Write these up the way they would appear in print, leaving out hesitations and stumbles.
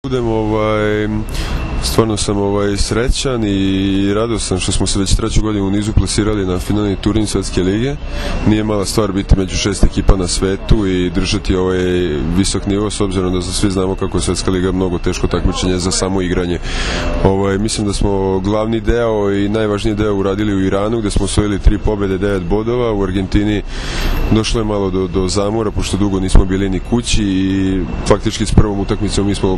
Stvarno sam srećan i radostan što smo se već treću godinu u nizu plasirali na finalni turnir Svetske lige. Nije mala stvar biti među 6 ekipa na svetu i držati ovaj visok nivo, s obzirom da svi znamo kako je Svetska liga mnogo teško takmičenje za samo igranje. Mislim da smo glavni deo i najvažniji deo uradili u Iranu, gde smo osvojili 3 pobjede, 9 bodova. U Argentini došlo je malo do zamora, pošto dugo nismo bili ni kući i faktički s prvom utakmicom mi smo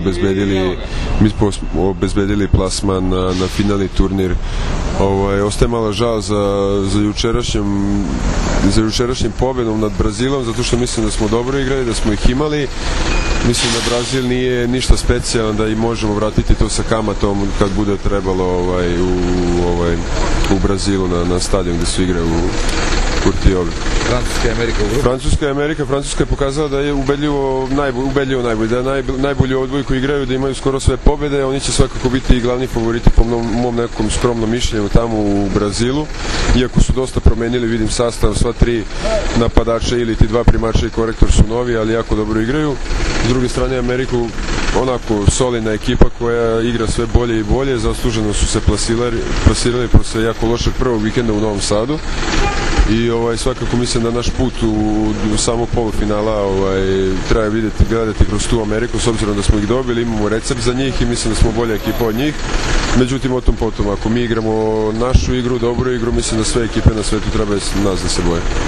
obezbedili plasman na finalni turnir. Ostaje malo žal za jučerašnjim pobjedom nad Brazilom, zato što mislim da smo dobro igrali, da smo ih imali. Mislim da Brazil nije ništa specijalan, da i možemo vratiti to sa kamatom kad bude trebalo u Brazilu na stadion gde su igraju u Kurtiovi. Francuska je pokazala da je ubedljivo najbolji, da je najbolju odbojku igraju, da imaju skoro sve pobjede. Oni će svakako biti i glavni favoriti po mom nekom skromnom mišljenju tamo u Brazilu, iako su dosta promenili, vidim sastav, sva 3 napadača ili ti 2 primača i korektor su novi, ali jako dobro igraju. S druge strane, Ameriku onako solidna ekipa koja igra sve bolje i bolje, zasluženo su se plasirali posle jako lošeg prvog vikenda u Novom Sadu i svakako mislim da naš put u samo polufinala treba gledati kroz tu Ameriku, s obzirom da smo ih dobili, imamo recept za njih i mislim da smo bolja ekipa od njih. Međutim, o tom potom, ako mi igramo našu igru, dobru igru, mislim da sve ekipe na svetu treba nas da se boje.